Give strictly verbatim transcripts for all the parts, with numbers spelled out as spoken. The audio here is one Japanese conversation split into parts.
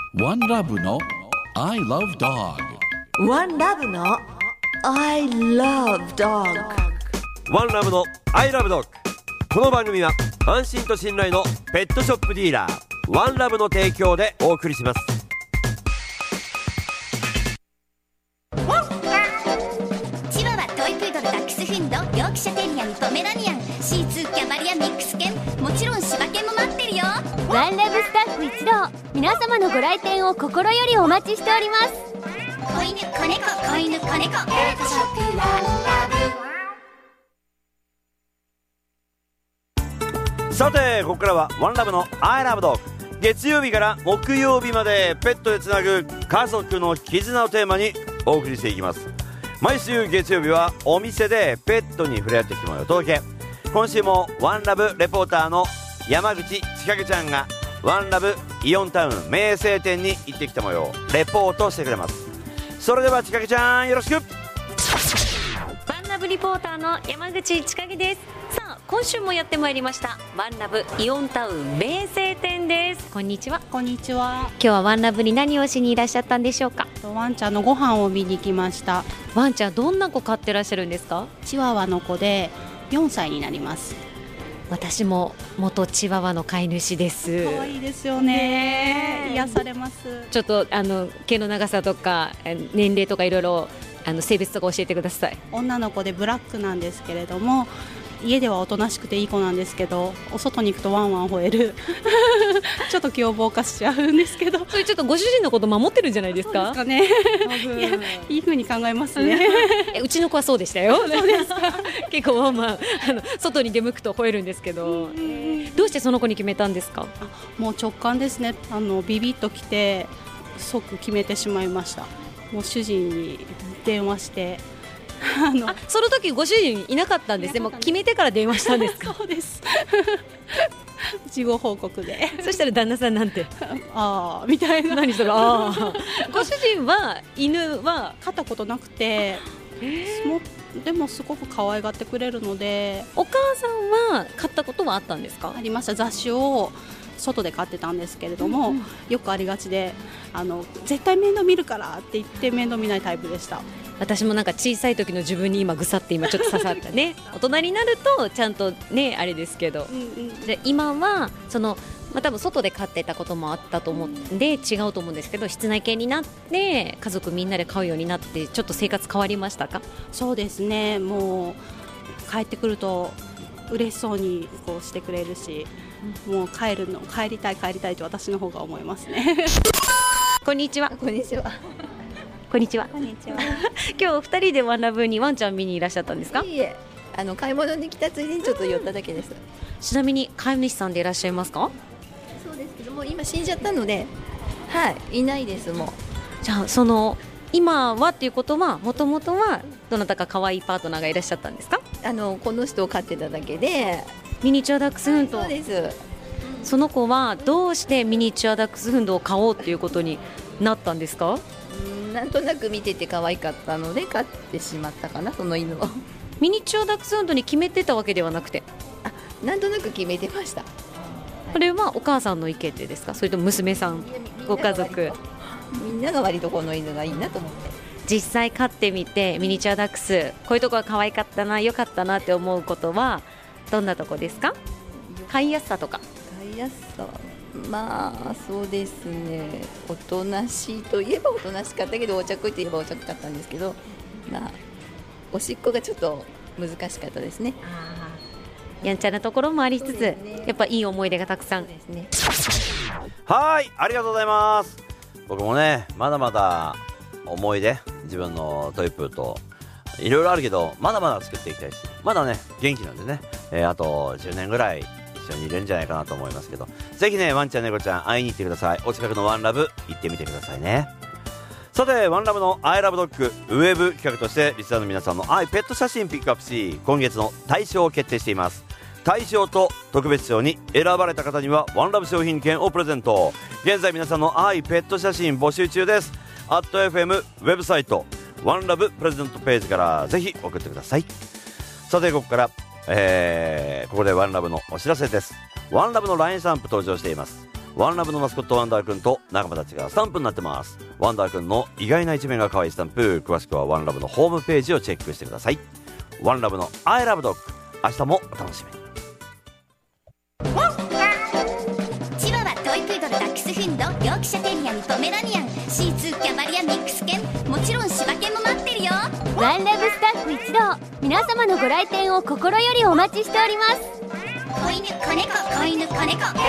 ワンラブの I love dog。 ワンラブの I love dog。 ワンラブの I love dog。 この番組は安心と信頼のペットショップディーラーワンラブの提供でお送りします。 チワワ、トイプードル、ダックスフンド、ヨークシャテリアン、ポメラニアン、シーツー、キャバリア、ミックス犬、もちろん柴犬も待ってるよ。 ワンラブスタッフ一同、皆様のご来店を心よりお待ちしております。 子犬、子猫、子犬、子猫、ペットショップワンラブ。さてここからはワンラブの I love dog。 月曜日から木曜日までペットでつなぐ家族の絆をテーマにお送りしていきます。毎週月曜日はお店でペットに触れ合ってきてもらうお届け。今週もワンラブレポーターの山口千景ちゃんがワンラブイオンタウン名声店に行ってきた模様をレポートしてくれます。それでは千景ちゃん、よろしく。 ワンラブリポーターの山口千景です。さあ今週もやってまいりましたワンラブイオンタウン名声店です。こんにちは。 こんにちは。 今日はワンラブに何をしにいらっしゃったんでしょうか？ ワンちゃんのご飯を見に来ました。 ワンちゃんどんな子飼ってらっしゃるんですか？ チワワの子でよんさいになります。 私も元チワワの飼い主です。 可愛いですよね。癒されます。 ちょっとあの毛の長さとか年齢とかいろいろあの性別とか教えてください。 女の子でブラックなんですけれども、家ではおとなしくていい子なんですけど、お外に行くとワンワン吠えるちょっと凶暴化しちゃうんですけど、 それちょっとご主人のこと守ってるんじゃないですか？ そうですかね。いや、いい風に考えますねうちの子はそうでしたよ。 そうですか。 結構ワンワンあの外に出向くと吠えるんですけど、どうしてその子に決めたんですか？ あ、もう直感ですね。あのビビッと来て即決めてしまいました。もう主人に電話してあのあその時ご主人いなかったんですね。もう決めてから電話したんですか？ そうです事後報告でそしたら旦那さんなんてああみたいな。 何それああご主人は犬は飼ったことなくて、もでもすごく可愛がってくれるので。 お母さんは飼ったことはあったんですか？ ありました。雑種を外で飼ってたんですけれども、うんうん、よくありがちで、あの絶対面倒見るからって言って面倒見ないタイプでした。 私もなんか小さい時の自分に今ぐさって今ちょっと刺さったね大人になるとちゃんとねあれですけど、うんうん、で今はその、まあ、多分外で飼ってたこともあったと思うんで違うと思うんですけど、室内犬になって家族みんなで飼うようになってちょっと生活変わりましたか？ そうですね。もう帰ってくると嬉しそうにこうしてくれるし、もう帰るの帰りたい帰りたいと私の方が思いますねこんにちは。 こんにちは。 こんにちは。 こんにちは。 今日お二人でワンラブにワンちゃん見にいらっしゃったんですか？ いいえ、あの買い物に来たついでにちょっと寄っただけです。 ちなみに飼い主さんでいらっしゃいますか？ そうですけども今死んじゃったので、はい、いないですもう。 じゃあその今はっていうことはもともとはどなたか可愛いパートナーがいらっしゃったんですか？ あのこの人を飼ってただけで。 ミニチュアダックスフンド。 そうです。 その子はどうしてミニチュアダックスフンドを飼おうっていうことになったんですか？ うん、なんとなく見てて可愛かったので飼ってしまったかな、その犬を。 ミニチュアダックスフンドに決めてたわけではなくて、 あ、なんとなく決めてました。 これはお母さんの意見でですか？それとも娘さん、ご家族みんなが割とこの犬がいいなと思って。 実際飼ってみてミニチュアダックスこういうとこは可愛かったな、良かったなって思うことはどんなとこですか？飼いやすさとか。 飼いやすさ、まあそうですね、おとなしいといえばおとなしかったけど、お茶くいといえばお茶くかったんですけど、まあおしっこがちょっと難しかったですね。 やんちゃなところもありつつ、ね、やっぱいい思い出がたくさん。 ですね。 はい、ありがとうございます。僕もねまだまだ思い出、自分のトイプーといろいろあるけど、まだまだ作っていきたいし、まだね元気なんでね、えー、あとじゅうねんぐらい一緒にいれるんじゃないかなと思いますけど、ぜひねワンちゃん猫ちゃん会いに行ってください。お近くのワンラブ行ってみてくださいね。さてワンラブの I love dog ウェブ企画としてリスナーの皆さんの愛ペット写真ピックアップし、今月の大賞を決定しています。大賞と特別賞に選ばれた方にはワンラブ商品券をプレゼント。現在皆さんの愛ペット写真募集中です。 アットエフエム ウェブサイトワンラブプレゼントページからぜひ送ってください。さてここから、えー、ここでワンラブのお知らせです。ワンラブの ライン スタンプ登場しています。 ワンラブのマスコットワンダーくんと仲間たちがスタンプになってます。ワンダーくんの意外な一面が可愛いスタンプ、詳しくはワンラブのホームページをチェックしてください。ワンラブの I love dog、 明日もお楽しみに。 チワワ、トイプードル、ダックスフンド、ヨークシャテリアにポメラニアン、シーツー、キャバリア、ミックス犬、もちろん柴犬も待ってるよ。 ワンラブスタッフ一同、皆様のご来店を心よりお待ちしております。 子犬、子猫、子犬、子猫、ペットショップワンラ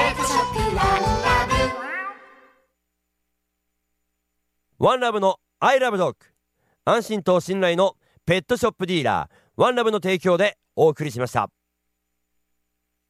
ブ。 ワンラブの I love dog、 安心と信頼のペットショップディーラーワンラブの提供でお送りしました。